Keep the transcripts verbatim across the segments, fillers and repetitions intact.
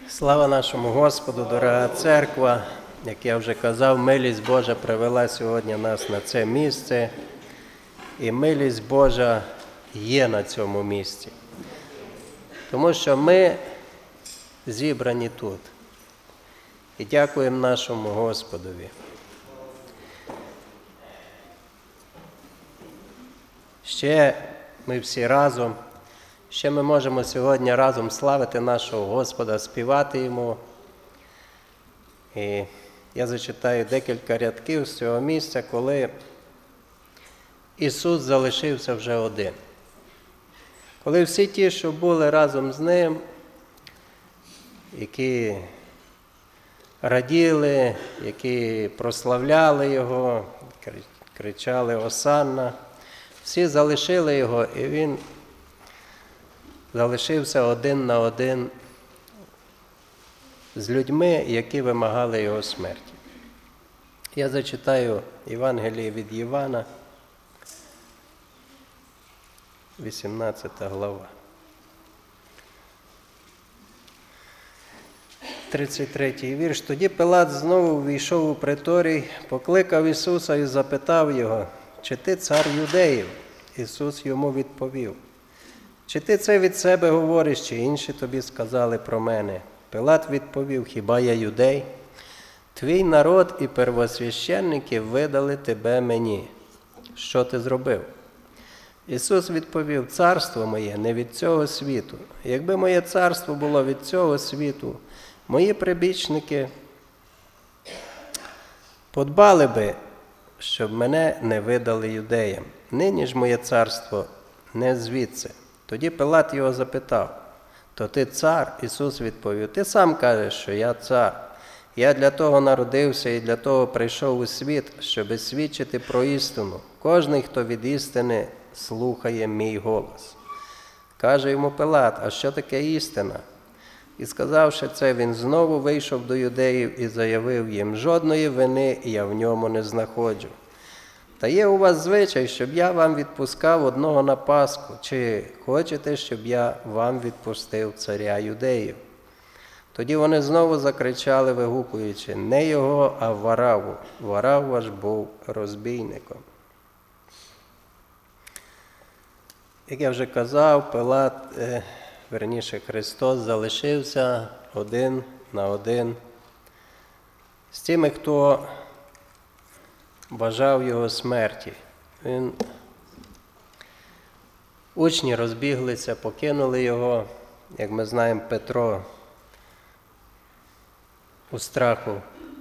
Слава нашому Господу, дорога церква! Як я вже казав, милість Божа привела сьогодні нас на це місце, і милість Божа є на цьому місці. Тому що ми зібрані тут. І дякуємо нашому Господові. Ще ми всі разом, ще ми можемо сьогодні разом славити нашого Господа, співати Йому. І я зачитаю декілька рядків з цього місця, коли Ісус залишився вже один. Коли всі ті, що були разом з Ним, які раділи, які прославляли Його, кричали «Осанна», всі залишили Його, і Він залишився один на один з людьми, які вимагали Його смерті. Я зачитаю Євангеліє від Івана, вісімнадцята глава. тридцять третій вірш. Тоді Пилат знову ввійшов у приторій, покликав Ісуса і запитав Його: «Чи ти цар юдеїв?» Ісус йому відповів: «Чи ти це від себе говориш, чи інші тобі сказали про мене?» Пилат відповів: «Хіба я юдей? Твій народ і первосвященники видали тебе мені. Що ти зробив?» Ісус відповів: «Царство моє не від цього світу. Якби моє царство було від цього світу, мої прибічники подбали би, щоб мене не видали юдеям. Нині ж моє царство не звідси». Тоді Пилат його запитав: «То ти цар?» Ісус відповів: «Ти сам кажеш, що я цар. Я для того народився і для того прийшов у світ, щоби свідчити про істину. Кожний, хто від істини слухає мій голос». Каже йому Пилат: «А що таке істина?» І сказавши це, він знову вийшов до юдеїв і заявив їм: «Жодної вини я в ньому не знаходжу. Та є у вас звичай, щоб я вам відпускав одного на Пасху. Чи хочете, щоб я вам відпустив царя юдеїв?» Тоді вони знову закричали, вигукуючи: «Не його, а Варавву. Варавва ж був розбійником». Як я вже казав, Пилат, е, верніше Христос, залишився один на один з тими, хто бажав Його смерті. Він... Учні розбіглися, покинули Його. Як ми знаємо, Петро у страху,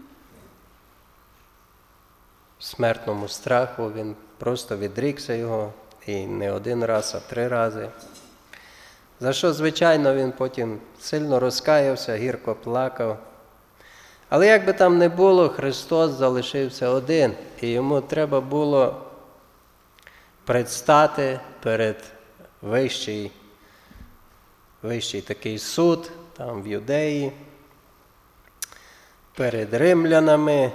в смертному страху, він просто відрікся Його, і не один раз, а три рази. За що, звичайно, він потім сильно розкаявся, гірко плакав. Але як би там не було, Христос залишився один, і йому треба було предстати перед вищий, вищий такий суд, там в Юдеї, перед римлянами.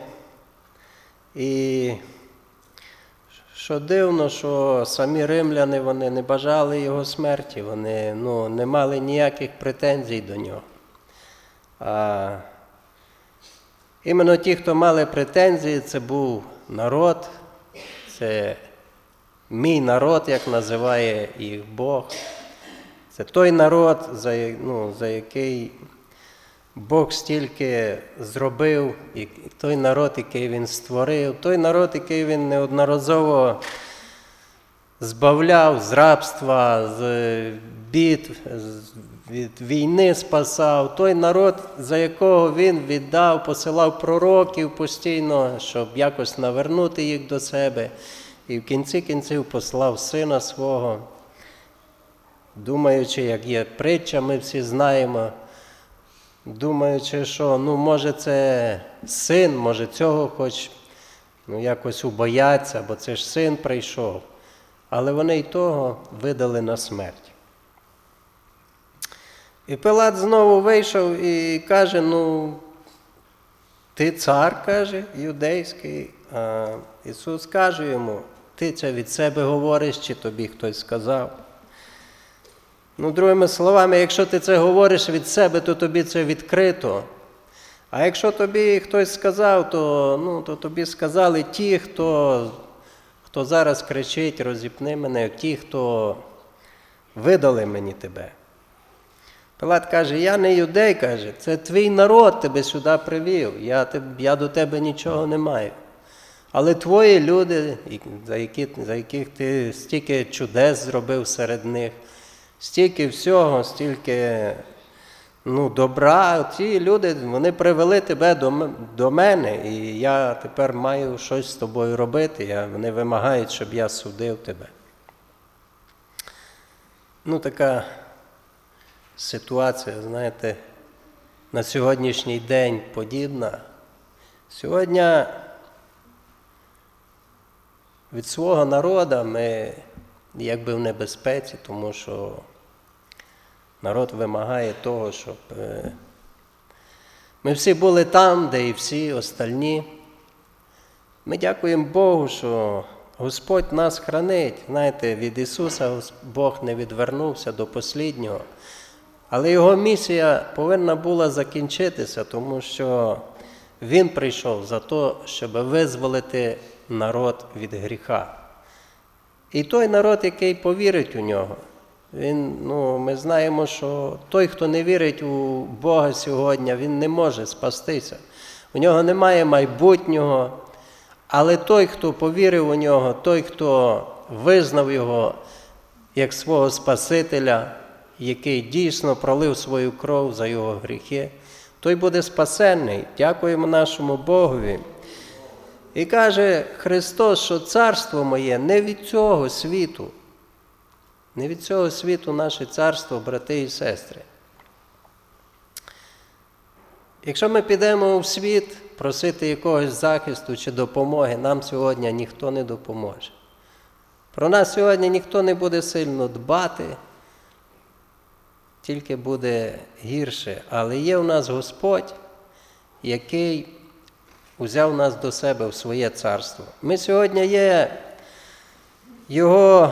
І що дивно, що самі римляни, вони не бажали його смерті, вони ну, не мали ніяких претензій до нього. А іменно ті, хто мали претензії, це був народ, це мій народ, як називає їх Бог. Це той народ, за, ну, за який Бог стільки зробив, і той народ, який Він створив, той народ, який Він неодноразово збавляв з рабства, з бід, від війни спасав, той народ, за якого Він віддав, посилав пророків постійно, щоб якось навернути їх до себе, і в кінці кінців послав Сина Свого, думаючи, як є притча, ми всі знаємо, думаючи, що, ну, може, це син, може, цього хоч, ну, якось убояться, бо це ж син прийшов. Але вони й того видали на смерть. І Пилат знову вийшов і каже: «Ну, ти цар, каже, юдейський». А Ісус каже йому: «Ти це від себе говориш, чи тобі хтось сказав?» Ну, другими словами, якщо ти це говориш від себе, то тобі це відкрито. А якщо тобі хтось сказав, то, ну, то тобі сказали ті, хто, хто зараз кричить, розіпни мене, ті, хто видали мені тебе. Пилат каже, я не юдей, каже, це твій народ тебе сюди привів, я, я до тебе нічого не маю. Але твої люди, за, які, за яких ти стільки чудес зробив серед них, стільки всього, стільки ну, добра, ті люди, вони привели тебе до, до мене, і я тепер маю щось з тобою робити, я, вони вимагають, щоб я судив тебе. Ну, така ситуація, знаєте, на сьогоднішній день подібна. Сьогодні від свого народу ми якби в небезпеці, тому що народ вимагає того, щоб ми всі були там, де і всі остальні. Ми дякуємо Богу, що Господь нас хранить. Знаєте, від Ісуса Бог не відвернувся до останнього. Але Його місія повинна була закінчитися, тому що Він прийшов за те, щоб визволити народ від гріха. І той народ, який повірить у Нього, він, ну, ми знаємо, що той, хто не вірить у Бога сьогодні, він не може спастися. У нього немає майбутнього, але той, хто повірив у Нього, той, хто визнав Його як свого Спасителя, який дійсно пролив свою кров за його гріхи, той буде спасенний. Дякуємо нашому Богові. І каже Христос, що царство моє не від цього світу. Не від цього світу наше царство, брати і сестри. Якщо ми підемо в світ просити якогось захисту чи допомоги, нам сьогодні ніхто не допоможе. Про нас сьогодні ніхто не буде сильно дбати, тільки буде гірше. Але є у нас Господь, який узяв нас до себе в своє царство. Ми сьогодні є Його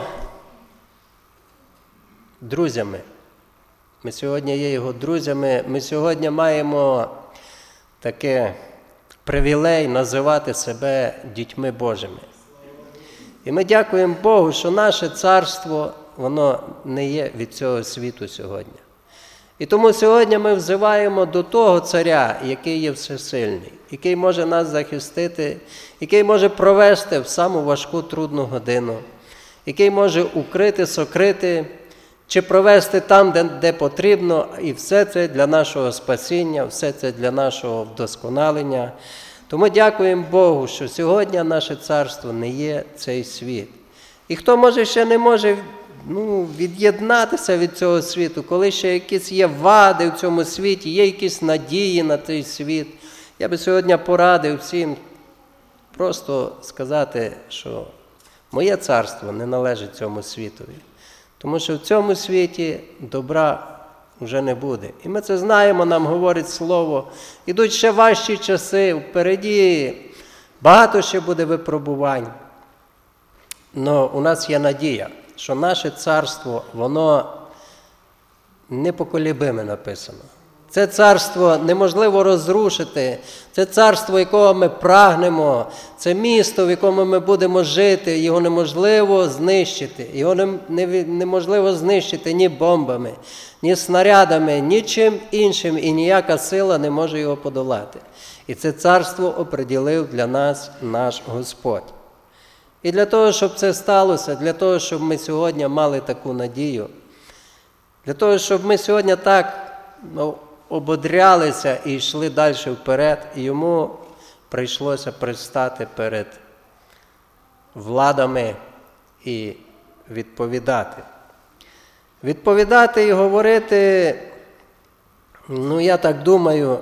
друзями. Ми сьогодні є Його друзями. Ми сьогодні маємо таке привілей називати себе дітьми Божими. І ми дякуємо Богу, що наше царство, воно не є від цього світу сьогодні. І тому сьогодні ми взиваємо до того царя, який є всесильний, який може нас захистити, який може провести в саму важку трудну годину, який може укрити, сокрити, чи провести там, де, де потрібно, і все це для нашого спасіння, все це для нашого вдосконалення. Тому дякуємо Богу, що сьогодні наше царство не є цей світ. І хто може ще не може ну, від'єднатися від цього світу, коли ще якісь є вади в цьому світі, є якісь надії на цей світ, я би сьогодні порадив всім просто сказати, що моє царство не належить цьому світові. Тому що в цьому світі добра вже не буде. І ми це знаємо, нам говорить Слово. Ідуть ще важчі часи, впереді багато ще буде випробувань. Но у нас є надія, що наше царство, воно непоколебиме написано. Це царство неможливо розрушити, це царство, якого ми прагнемо, це місто, в якому ми будемо жити, його неможливо знищити. Його неможливо знищити ні бомбами, ні снарядами, нічим іншим, і ніяка сила не може його подолати. І це царство оприділив для нас наш Господь. І для того, щоб це сталося, для того, щоб ми сьогодні мали таку надію, для того, щоб ми сьогодні так ну, ободрялися і йшли далі вперед, і йому прийшлося пристати перед владами і відповідати. Відповідати і говорити, ну я так думаю,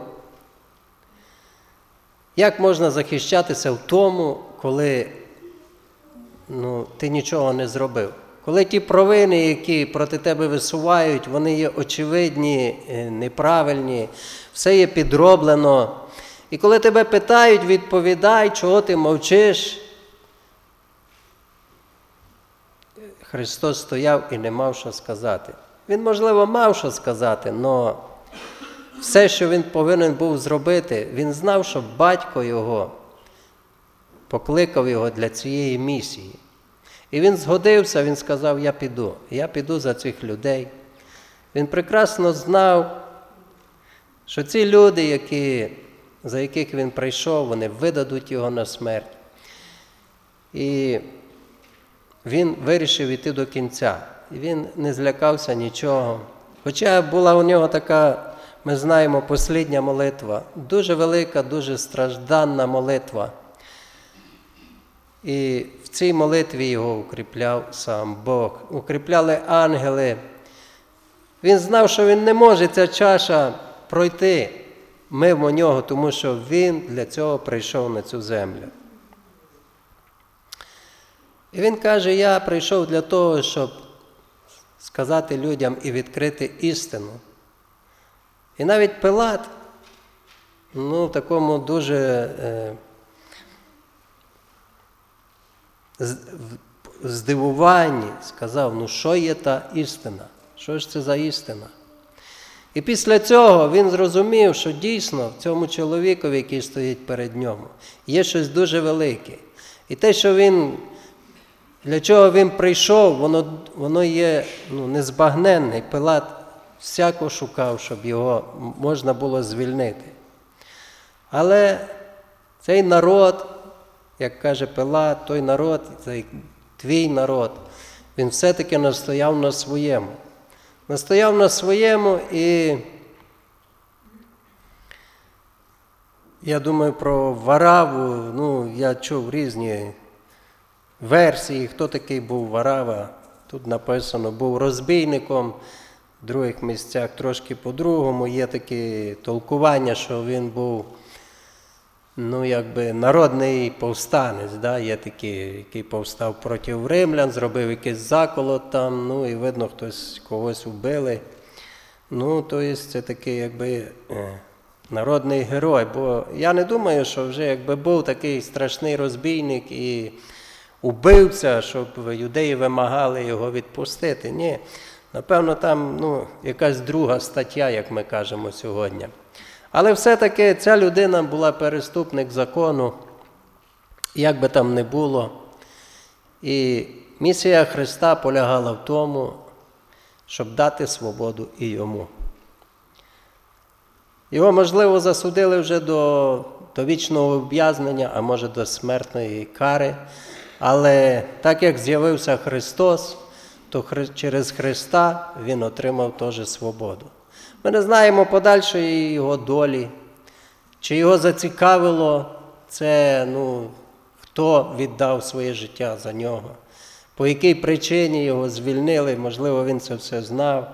як можна захищатися в тому, коли ну, ти нічого не зробив. Коли ті провини, які проти тебе висувають, вони є очевидні, неправильні, все є підроблено. І коли тебе питають, відповідай, чого ти мовчиш. Христос стояв і не мав що сказати. Він, можливо, мав що сказати, але все, що він повинен був зробити, він знав, що батько його покликав його для цієї місії. І він згодився, він сказав, я піду, я піду за цих людей. Він прекрасно знав, що ці люди, які, за яких він прийшов, вони видадуть його на смерть. І він вирішив йти до кінця. І він не злякався нічого. Хоча була у нього така, ми знаємо, послідня молитва, дуже велика, дуже стражданна молитва. І в цій молитві його укріпляв сам Бог, укріпляли ангели. Він знав, що він не може ця чаша пройти мимо нього, тому що він для цього прийшов на цю землю. І він каже, я прийшов для того, щоб сказати людям і відкрити істину. І навіть Пилат, ну, в такому дуже е, здивуванні сказав, ну, що є та істина? Що ж це за істина? І після цього він зрозумів, що дійсно в цьому чоловікові, який стоїть перед ним, є щось дуже велике. І те, що він, для чого він прийшов, воно, воно є ну, незбагненне. І Пилат всяко шукав, щоб його можна було звільнити. Але цей народ, як каже Пилат, той народ, цей твій народ, він все-таки настояв на своєму. Настояв на своєму, і я думаю про Вараву, ну, я чув різні версії, хто такий був Варава. Тут написано, був розбійником, в других місцях трошки по-другому. Є такі толкування, що він був, ну, якби народний повстанець, да? Є такий, який повстав проти римлян, зробив якийсь заколот там, ну, і видно, хтось когось вбили. Ну, тобто це такий, якби, народний герой, бо я не думаю, що вже, якби був такий страшний розбійник і убивця, щоб юдеї вимагали його відпустити. Ні, напевно, там, ну, якась друга стаття, як ми кажемо сьогодні. Але все-таки ця людина була переступник закону, як би там не було. І місія Христа полягала в тому, щоб дати свободу і йому. Його, можливо, засудили вже до, до вічного ув'язнення, а може до смертної кари. Але так як з'явився Христос, то через Христа він отримав теж свободу. Ми не знаємо подальшої його долі, чи його зацікавило це, ну, хто віддав своє життя за нього, по якій причині його звільнили, можливо, він це все знав.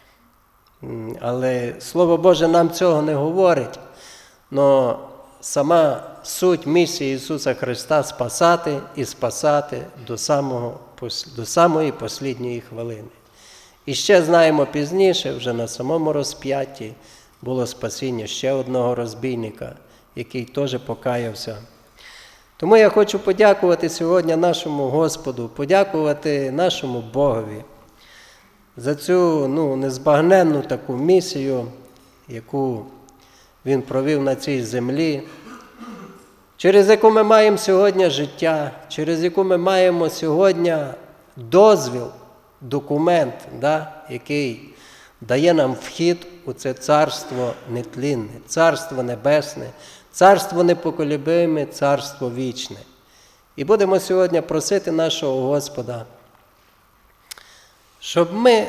Але Слово Боже нам цього не говорить. Но сама суть місії Ісуса Христа – спасати і спасати до, самого, до самої послідньої хвилини. І ще знаємо пізніше, вже на самому розп'ятті, було спасіння ще одного розбійника, який теж покаявся. Тому я хочу подякувати сьогодні нашому Господу, подякувати нашому Богові за цю, ну, незбагненну таку місію, яку Він провів на цій землі, через яку ми маємо сьогодні життя, через яку ми маємо сьогодні дозвіл, документ, да, який дає нам вхід у це царство нетлінне, царство небесне, царство непоколебиме, царство вічне. І будемо сьогодні просити нашого Господа, щоб ми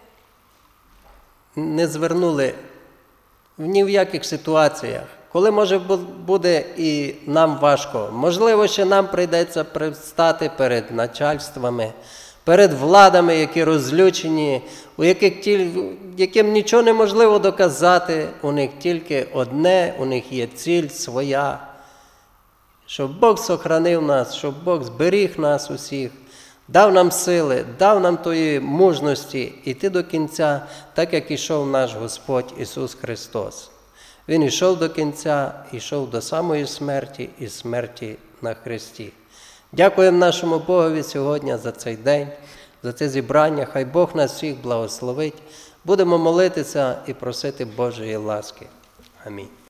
не звернули ні в яких ситуаціях, коли, може, буде і нам важко, можливо, ще нам прийдеться предстати перед начальствами, перед владами, які розлючені, у яких тіль, яким нічого неможливо доказати, у них тільки одне, у них є ціль своя. Щоб Бог сохранив нас, щоб Бог зберіг нас усіх, дав нам сили, дав нам тої мужності йти до кінця, так як ішов наш Господь Ісус Христос. Він ішов до кінця, ішов до самої смерті і смерті на хресті. Дякуємо нашому Богові сьогодні за цей день, за це зібрання. Хай Бог нас всіх благословить. Будемо молитися і просити Божої ласки. Амінь.